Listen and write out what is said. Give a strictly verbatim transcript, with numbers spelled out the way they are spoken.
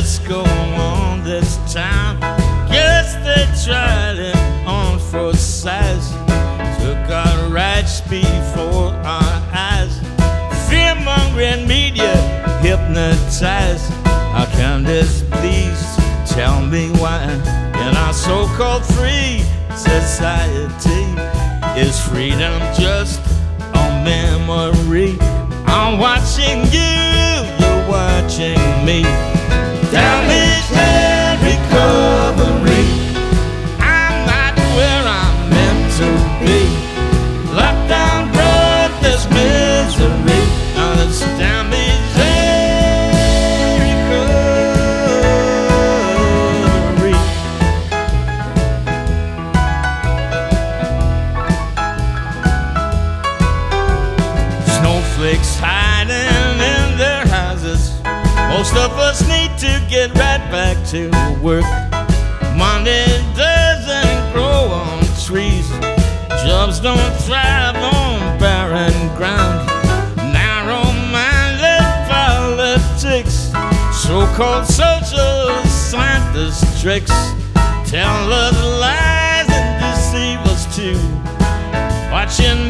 let's go on this time. Guess they tried it on for size. Took our rights before our eyes. Fear-mongering media hypnotized. How can this please tell me why in our so-called free society is freedom just a memory? I'm watching you, you're watching me. Damage and recovery. I'm not where I'm meant to be. Lockdown brought this misery. Now it's damage and recovery. Snowflakes hiding in their houses. Most of us need to get right back to work. Money doesn't grow on trees. Jobs don't thrive on barren ground. Narrow-minded politics, so-called social scientist tricks, tell us lies and deceive us too. Watching